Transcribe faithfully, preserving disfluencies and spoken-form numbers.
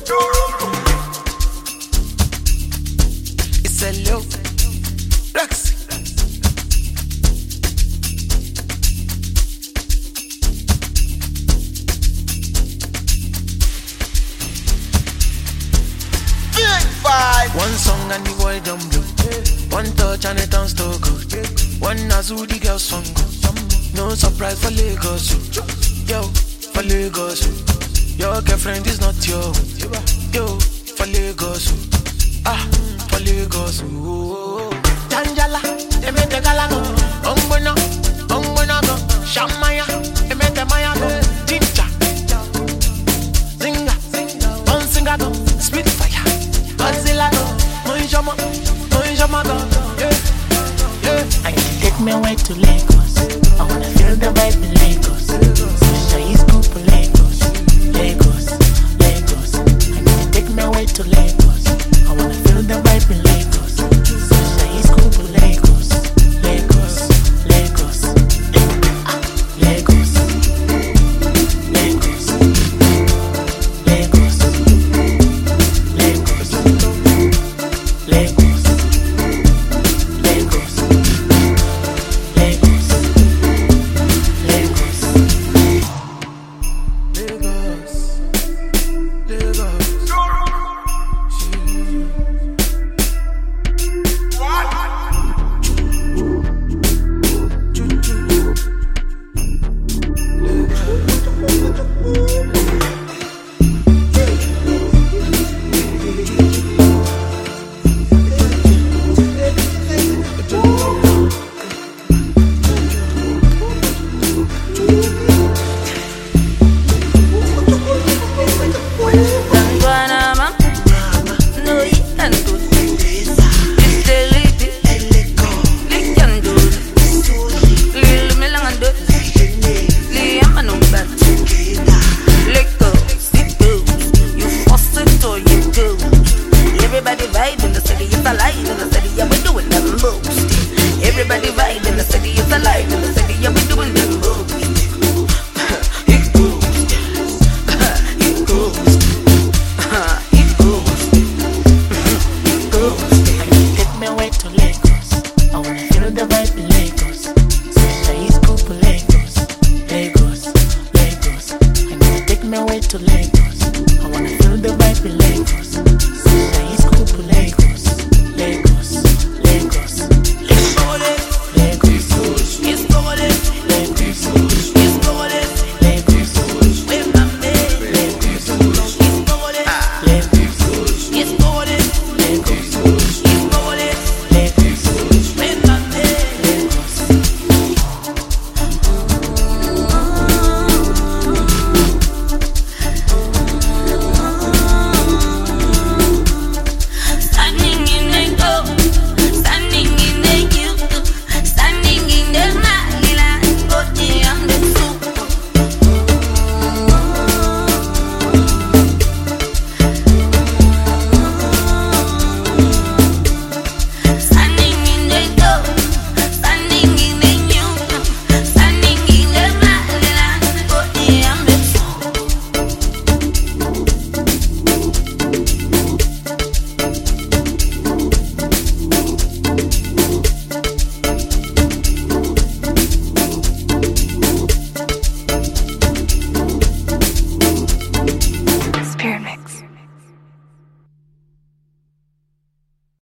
It's a low Rex. One song and the boy don't blow. One touch and it turns to gold. One Nazu the girl song. No surprise for Lagos. Yo, for Lagos. Your girlfriend is not yo. Yo, for Lagos. Ah, for Lagos. Tanjala, they make the galago. Ongbono, ongbono go. Shamaya, they make the maya go. Jinja.